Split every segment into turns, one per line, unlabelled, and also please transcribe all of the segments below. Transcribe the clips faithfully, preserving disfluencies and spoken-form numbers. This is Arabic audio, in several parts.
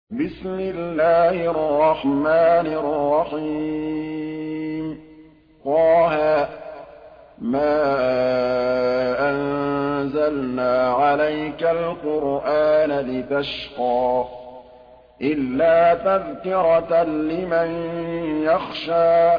بسم الله الرحمن الرحيم طه ما أنزلنا عليك القرآن لتشقى إلا تذكرة لمن يخشى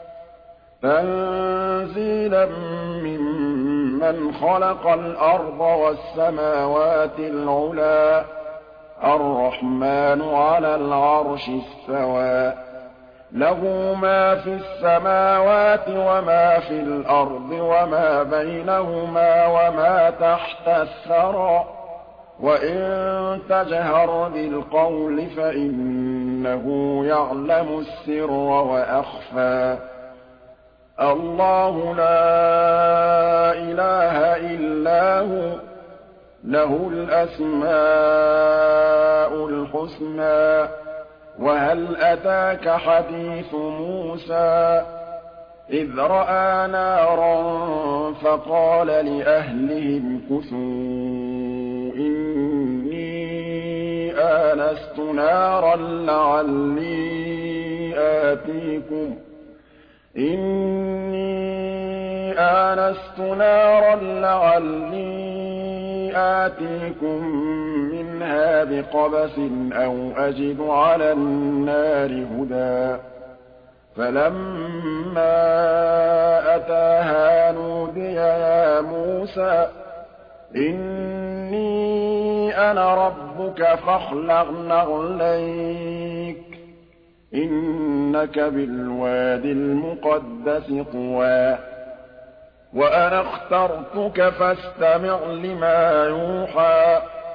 تنزيلا ممن خلق الأرض والسماوات العلى الرحمن على العرش استوى له ما في السماوات وما في الأرض وما بينهما وما تحت الثرى وإن تجهر بالقول فإنه يعلم السر وأخفى الله لا إله إلا هو له الأسماء الحسنى وهل أتاك حديث موسى إذ رأى نارا فقال لأهلهم كثوا إني آنست نارا لعلي آتيكم إني آنست نارا لعلي آتيكم منها بقبس أو أجد على النار هدى فلما أتاها نودي يا موسى إني أنا ربك فاخلع نعليك إنك بالواد المقدس طوى وأنا اخترتك فاستمع لما يوحى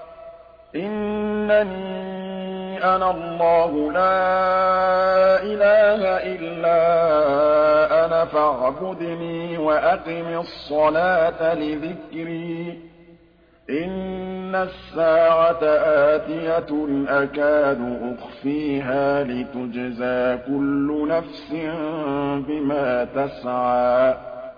إنني أنا الله لا إله إلا أنا فاعبدني وأقم الصلاة لذكري إن الساعة آتية أكاد أخفيها لتجزى كل نفس بما تسعى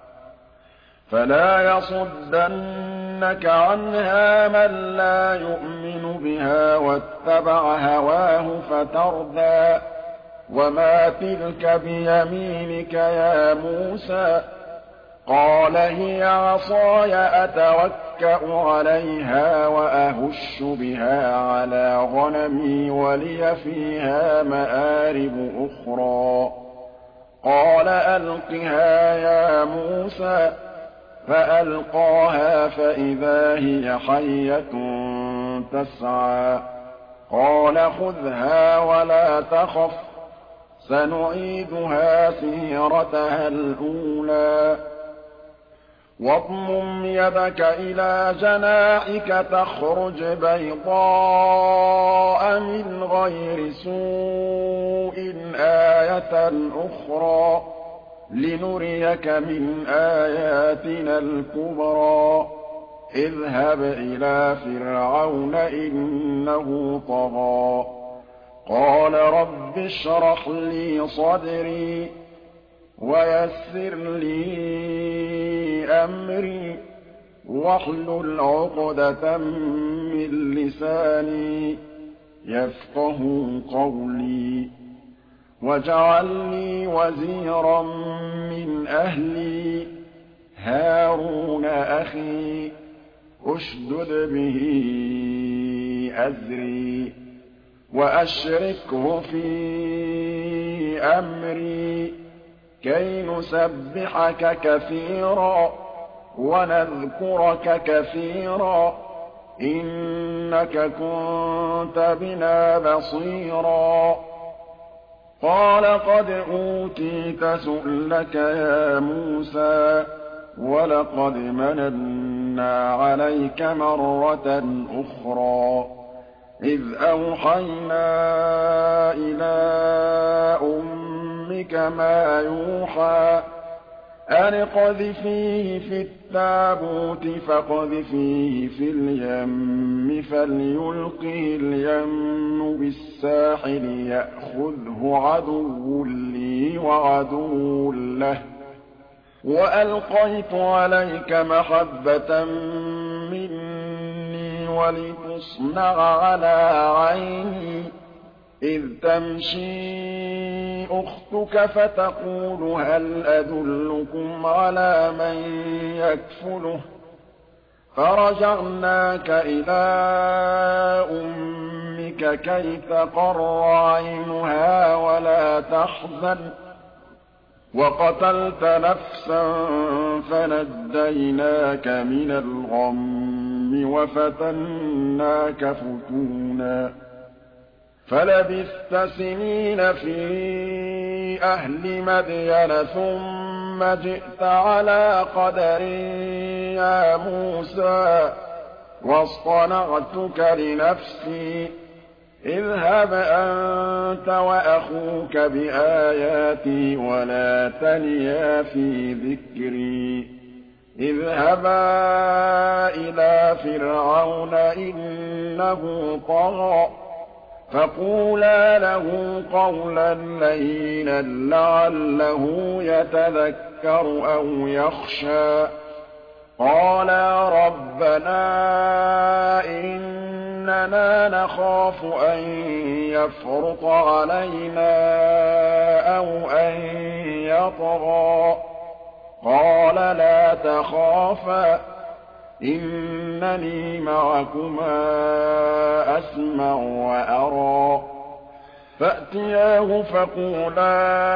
فلا يصدنك عنها من لا يؤمن بها واتبع هواه فتردى وما تلك بيمينك يا موسى قال هي عصاي أتوكأ عليها وأهش بها على غنمي ولي فيها مآرب أخرى قال ألقها يا موسى فألقاها فإذا هي حية تسعى قال خذها ولا تخف سنعيدها سيرتها الأولى واضمم يدك إلى جناحك تخرج بيضاء من غير سوء آية أخرى لنريك من آياتنا الكبرى اذهب إلى فرعون إنه طغى قال رب اشرح لي صدري ويسر لي أمري واحلل عقدة من لساني يفقه قولي واجعل لي وزيرا من أهلي هارون أخي اشدد به أزري وأشركه في أمري كي نسبحك كثيرا ونذكرك كثيرا إنك كنت بنا بصيرا قال قد أوتيت سؤلك يا موسى ولقد مننا عليك مرة أخرى إذ أوحينا إلى أمك ما يوحى أن اقذفيه في التابوت فاقذفيه في اليم فليلقه اليم بالساحل يأخذه عدو لي وعدو له وألقيت عليك محبة مني ولتصنع على عيني إذ تمشي أختك فتقول هل أدلكم على من يكفله فرجعناك إلى أمك كي تقر عينها ولا تحزن وقتلت نفسا فنجيناك من الغم وفتناك فتونا فلبثت سنين في أهل مدين ثم جئت على قدر يا موسى واصطنعتك لنفسي اذهب أنت وأخوك بآياتي ولا تنيا في ذكري اذهبا إلى فرعون إنه طغى فقولا له قولا لينا لعله يتذكر أو يخشى قالا ربنا إننا نخاف أن يفرط علينا أو أن يطغى قال لا تخافا إنني معكما أسمع وأرى فأتياه فقولا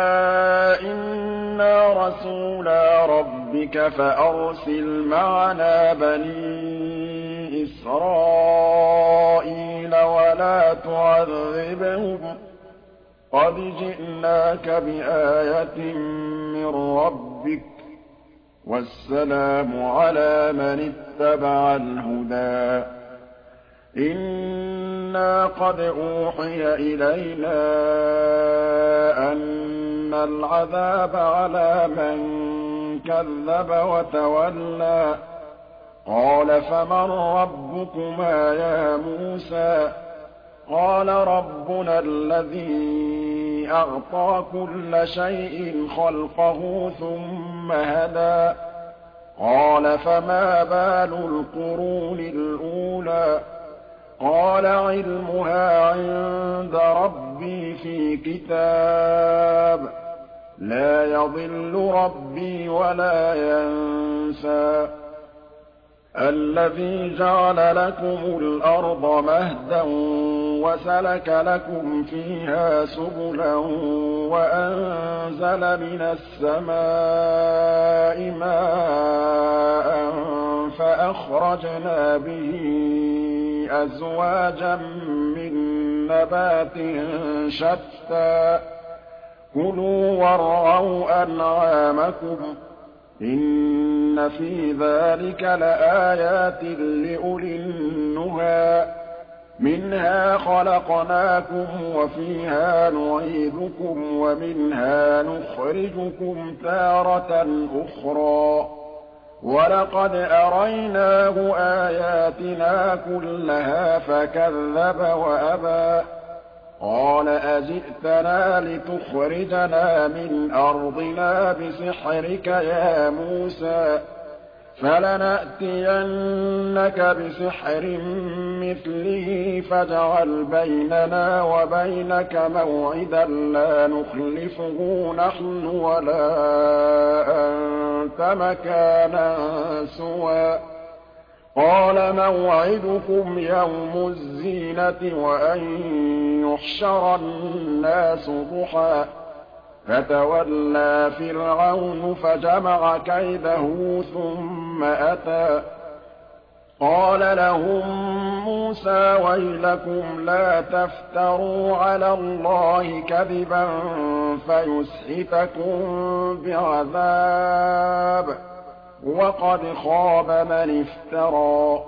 إنا رسولا ربك فأرسل معنا بني إسرائيل ولا تعذبهم قد جئناك بآية من ربك والسلام على من اتبع الهدى إنا قد أوحي إلينا أن العذاب على من كذب وتولى قال فمن ربكما يا موسى قال ربنا الذي أعطى كل شيء خلقه ثم هدى قال فما بال القرون الأولى قال علمها عند ربي في كتاب لا يضل ربي ولا ينسى الذي جعل لكم الأرض مهدا وسلك لكم فيها سبلا وأنزل من السماء ماء فأخرجنا به أزواجا من نبات شتى كلوا وارعوا أنعامكم إن في ذلك لآيات لأولي النهى منها خلقناكم وفيها نعيدكم ومنها نخرجكم تارة أخرى ولقد أريناه آياتنا كلها فكذب وأبى قال أجئتنا لتخرجنا من أرضنا بسحرك يا موسى فلنأتينك بسحر مثله فاجعل بيننا وبينك موعدا لا نخلفه نحن ولا أنت مكانا سوى قال موعدكم يوم الزينة وأن يحشر الناس ضحى فتولى فرعون فجمع كيده ثم أتى قال لهم موسى ويلكم لا تفتروا على الله كذبا فيسحتكم بعذاب وقد خاب من افترى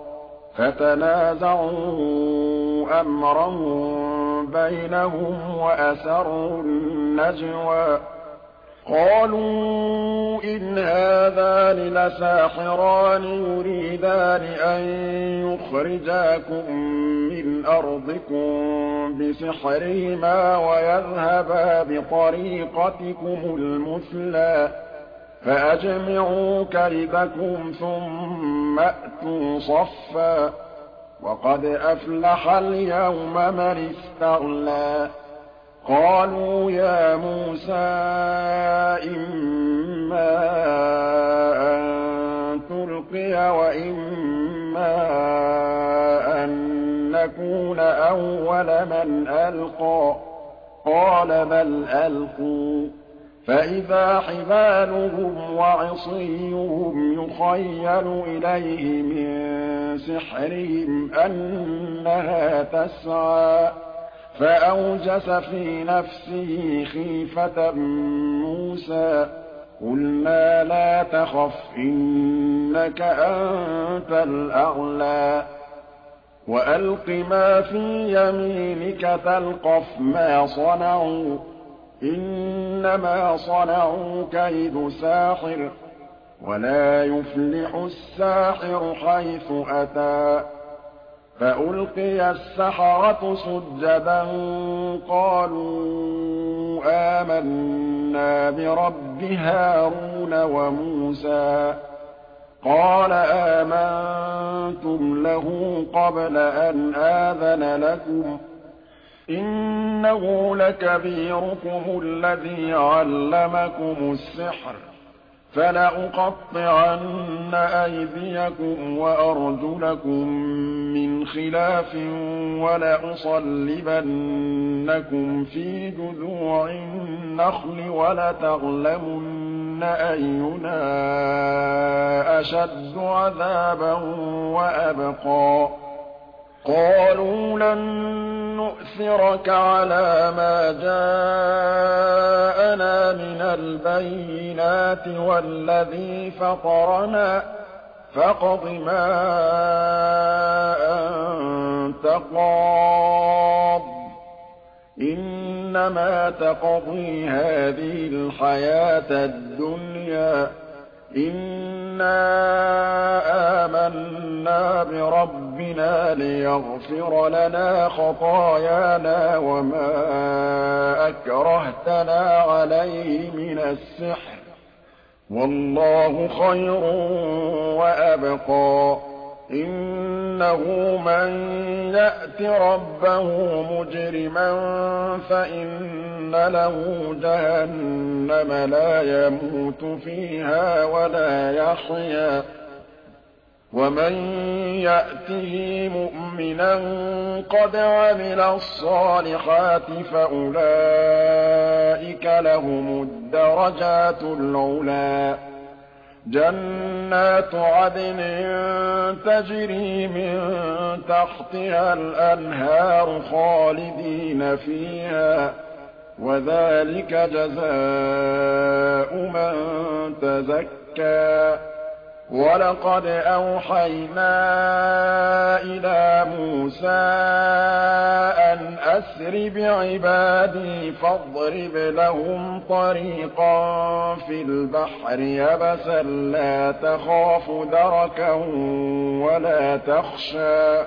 فتنازعوا أمرهم بينهم وأسروا النجوى قالوا إن هذان لساحران يريدان أن يخرجاكم من أرضكم بسحرهما ويذهبا بطريقتكم المثلى فأجمعوا كيدكم ثم أتوا صفا وقد أفلح اليوم من استغنى قالوا يا موسى إما أن تلقي وإما أن نكون أول من ألقى قال بل ألقوا فإذا حبالهم وعصيهم يخيل إليه من سحرهم أنها تسعى فأوجس في نفسه خيفة موسى قلنا لا تخف إنك أنت الأعلى وألق ما في يمينك تلقف ما صنعوا إنما صنعوا كيد ساحر ولا يفلح الساحر حيث أتى فألقي السحرة سجدا قالوا آمنا برب هارون وموسى قال آمنتم له قبل أن آذن لكم إنه لكبيركم الذي علمكم السحر فلأقطعن أيديكم وأرجلكم من خلاف ولأصلبنكم في جذوع النخل ولتعلمن أينا أشد عذابا وأبقى قالوا لن نؤثرك على ما جاءنا من البينات والذي فطرنا فاقض ما أنت قاض إنما تقضي هذه الحياة الدنيا إنا آمنا بربنا ليغفر لنا خطايانا وما أكرهتنا عليه من السحر والله خير وأبقى إنه من يأت ربه مجرما فإن له جهنم لا يموت فيها ولا يحيا ومن يأته مؤمنا قد عمل الصالحات فأولئك لهم الدرجات العلى جنات عدن تجري من تحتها الأنهار خالدين فيها وذلك جزاء من تزكى ولقد أوحينا إلى موسى أن أسر بعبادي فاضرب لهم طريقا في البحر يبسا لا تخاف دركا ولا تخشى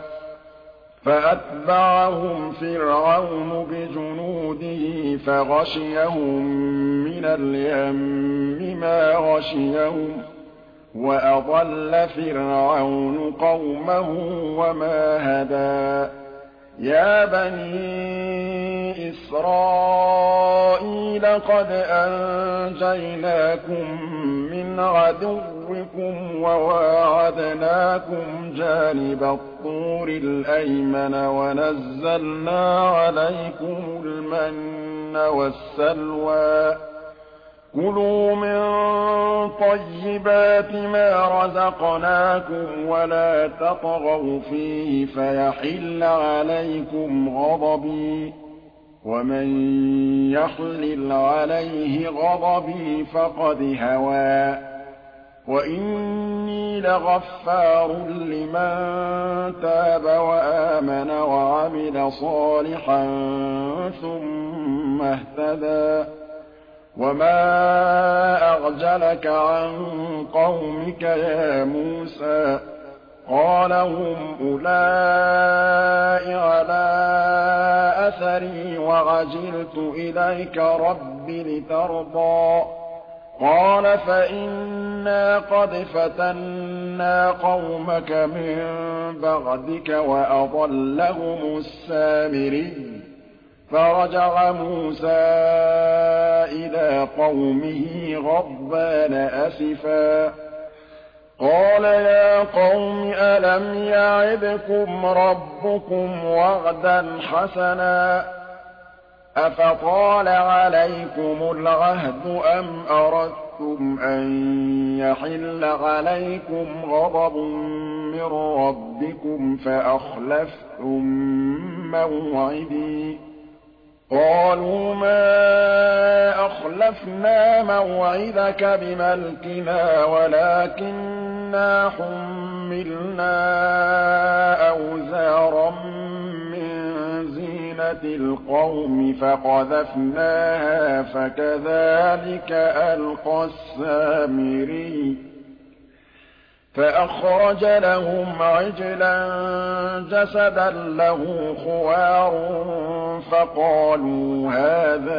فأتبعهم فرعون بجنوده فغشيهم من اليم ما غشيهم وأضل فرعون قومه وما هدى يا بني إسرائيل قد أنجيناكم من عدوكم وواعدناكم جانب الطور الأيمن ونزلنا عليكم المن والسلوى كلوا من طيبات ما رزقناكم ولا تطغوا فيه فيحل عليكم غضبي ومن يحلل عليه غضبي فقد هوى وإني لغفار لمن تاب وآمن وعمل صالحا ثم اهتدى وما أعجلك عن قومك يا موسى قال هم أولئك على أثري وعجلت إليك رب لترضى قال فإنا قد فتنا قومك من بعدك وأضلهم السامري فرجع موسى إلى قومه غضبان أسفا قال يا قوم ألم يعدكم ربكم وعدا حسنا أفطال عليكم العهد أم أردتم أن يحل عليكم غضب من ربكم فأخلفتم موعدي قالوا ما أخلفنا موعدك بملكنا ولكننا حملنا أوزارا من زينة القوم فقذفناها فكذلك ألقى السامري فأخرج لهم عجلا جسدا له خوار فقالوا هذا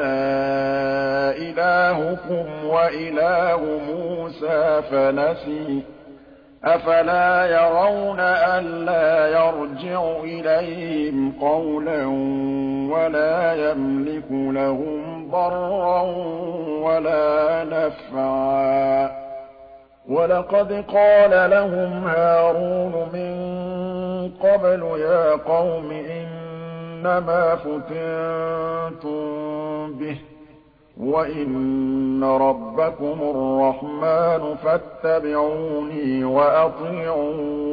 إلهكم وإله موسى فنسي أفلا يرون ألا يرجع إليهم قولا ولا يملك لهم ضرا ولا نفعا ولقد قال لهم هارون من قبل يا قوم إنما فتنتم به وإن ربكم الرحمن فاتبعوني وأطيعوا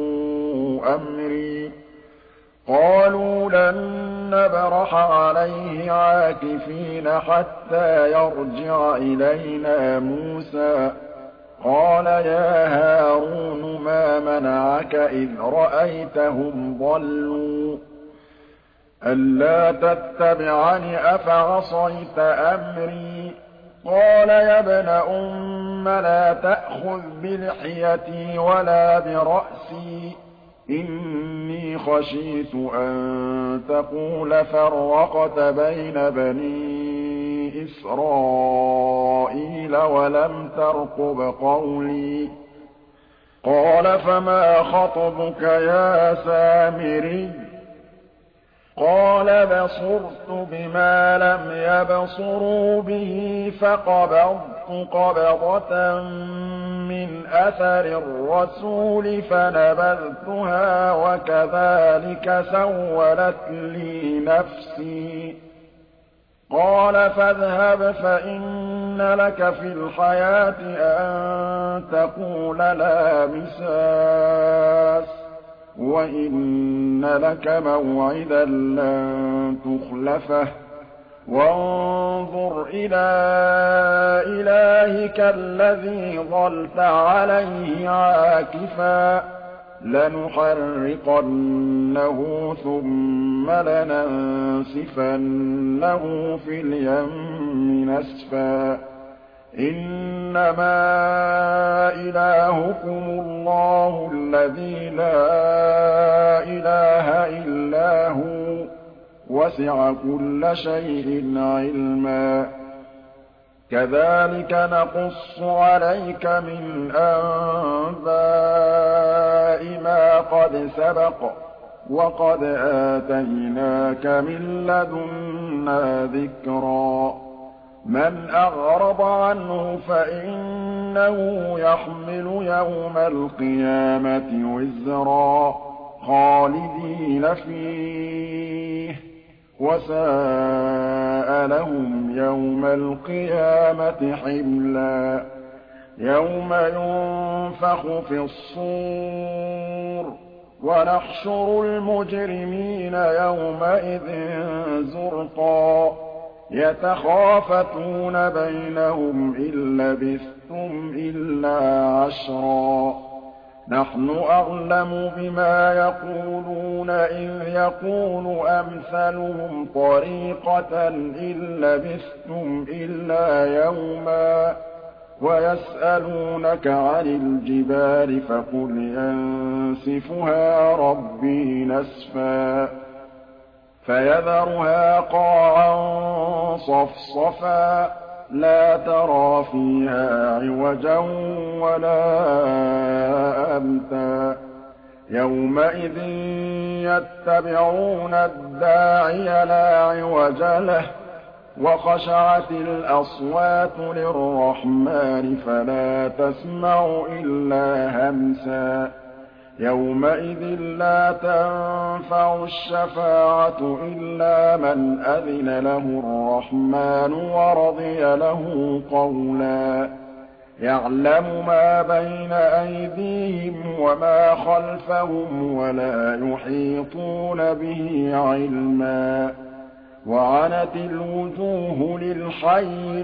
أمري قالوا لن نبرح عليه عاكفين حتى يرجع إلينا موسى قال يا هارون ما منعك إذ رأيتهم ضلوا ألا تتبعني أفعصيت أمري قال يا ابن أم لا تأخذ بلحيتي ولا برأسي إني خشيت أن تقول فرقت بين بني إسرائيل ولم ترقب قولي قال فما خطبك يا سامري قال بصرت بما لم يبصروا به فقبضت قبضة من أثر الرسول فنبذتها وكذلك سولت لي نفسي قال فاذهب فإن لك في الحياة أن تقول لا مساس وإن لك موعدا لن تخلفه وانظر إلى إلهك الذي ظلت عليه عاكفا لنحرقنه ثم لننسفنه في اليم نسفا إنما إلهكم الله الذي لا إله إلا هو وسع كل شيء علما كذلك نقص عليك من أنباء ما قد سبق وقد آتيناك من لدنا ذكرا من أعرض عنه فإنه يحمل يوم القيامة وزرا خالدين فيه وساء لهم يوم القيامة حملا يوم ينفخ في الصور ونحشر المجرمين يومئذ زرقا يتخافتون بينهم إن لبثتم إلا عشرا نحن أعلم بما يقولون إذ يقول أمثلهم طريقة إن لبثتم إلا يوما ويسألونك عن الجبال فقل ينسفها ربي نسفا فيذرها قاعا صفصفا لا ترى فيها عوجا ولا أمتا يومئذ يتبعون الداعي لا عوج له وخشعت الأصوات للرحمن فلا تسمع إلا همسا يومئذ لا تنفع الشفاعة إلا من أذن له الرحمن ورضي له قولا يعلم ما بين أيديهم وما خلفهم ولا يحيطون به علما وعنت الوجوه للحي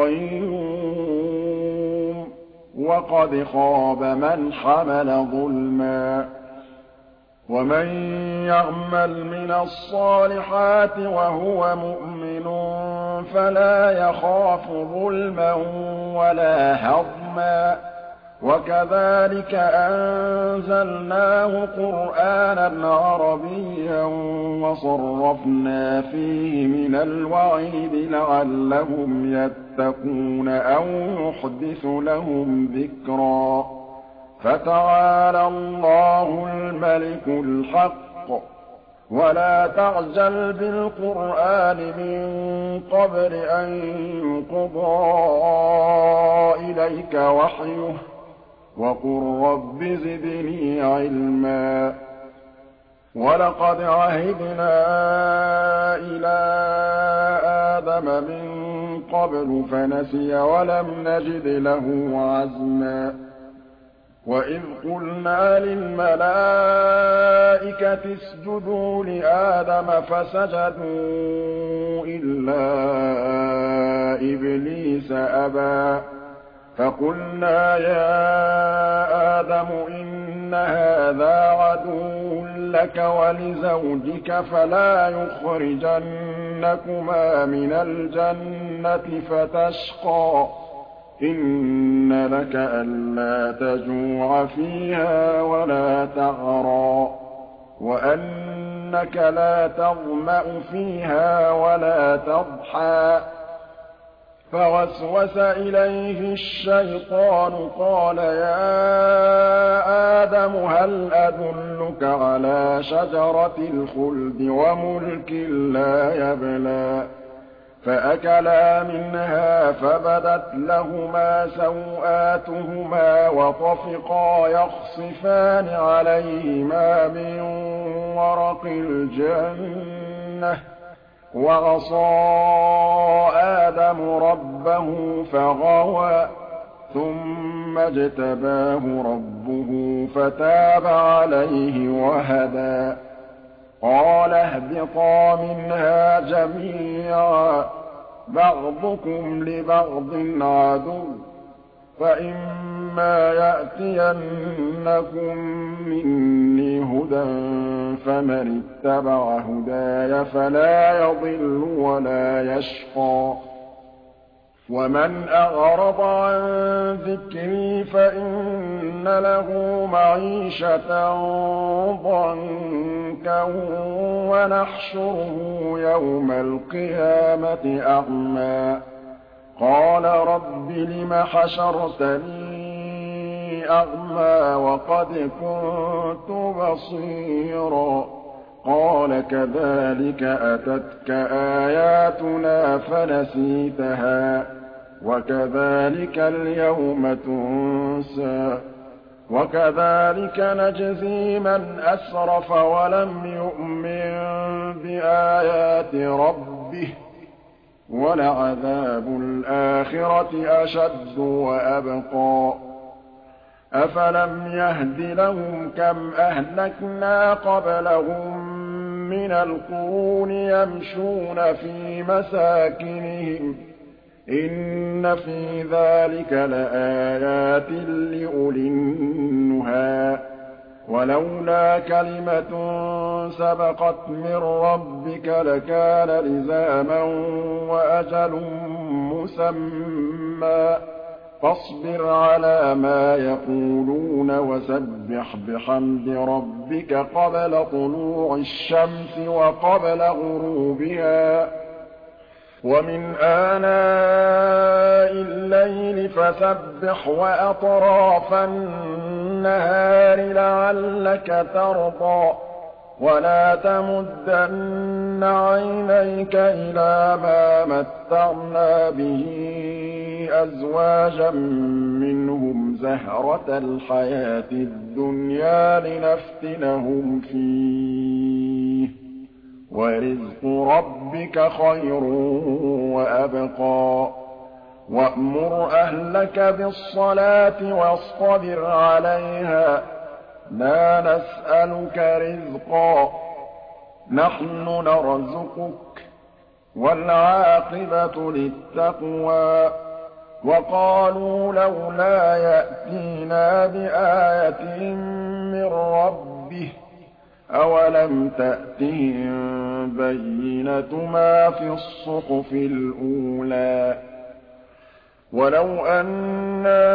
القيوم وقد خاب من حمل ظلما ومن يعمل من الصالحات وهو مؤمن فلا يخاف ظلما ولا هضما وكذلك أنزلناه قرآنا عربيا وصرفنا فيه من الوعيد لعلهم يتقون أو يحدث لهم ذكرا فتعالى الله الملك الحق ولا تعجل بالقرآن من قبل أن يقضى إليك وحيه وقل رب زدني علما ولقد عهدنا إلى آدم من قبل فنسي ولم نجد له عزما وإذ قلنا للملائكة اسجدوا لآدم فسجدوا إلا إبليس أبى فقلنا يا آدم إن هذا عدو لك ولزوجك فلا يخرجنكما من الجنة فتشقى إن لك ألا تجوع فيها ولا تعرى وأنك لا تظمأ فيها ولا تضحى فوسوس إليه الشيطان قال يا آدم هل أدلك على شجرة الخلد وملك لا يبلى فأكلا منها فبدت لهما سوآتهما وطفقا يخصفان عليهما من ورق الجنة وعصى آدم ربه فغوى ثم اجتباه ربه فتاب عليه وهدى قال اهبطا منها جميعا بعضكم لبعض عدو فإما يأتينكم مني هدى فمن اتبع هداي فلا يضل ولا يشقى ومن أعرض عن ذكري فإن له معيشة ضنكا ونحشره يوم القيامة أعمى قال رب لم حشرتني أعمى وقد كنت بصيرا قال كذلك أتتك آياتنا فنسيتها وكذلك اليوم تنسى وكذلك نجزي من أسرف ولم يؤمن بآيات ربه ولعذاب الآخرة أشد وأبقى أفلم يهد لهم كم أهلكنا قبلهم من القرون يمشون في مساكنهم إن في ذلك لآيات لأولي النهى ولولا كلمة سبقت من ربك لكان لزاما وأجل مسمى فاصبر على ما يقولون وسبح بحمد ربك قبل طلوع الشمس وقبل غروبها ومن آناء الليل فسبح وأطراف النهار لعلك ترضى ولا تمدن عينيك إلى ما متعنا به أزواجا منهم زهرة الحياة الدنيا لنفتنهم فيه ورزق ربك خير وأبقى وأمر أهلك بالصلاة واصطبر عليها لا نسألك رزقا نحن نرزقك والعاقبة للتقوى وقالوا لولا يأتينا بآية من ربه أولم تأتهم بينة ما في الصحف الأولى ولو أنا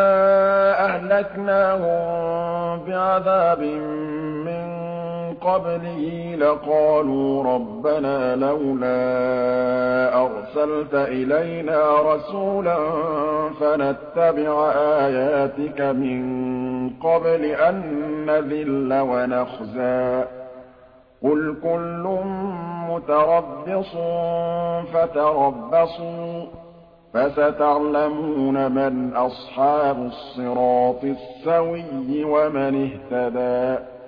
أهلكناهم بعذاب من قبله لقالوا ربنا لولا أرسلت إلينا رسولا فنتبع آياتك من قبل أن نذل ونخزى قل كل متربص فتربصوا فستعلمون من أصحاب الصراط السوي ومن اهتدى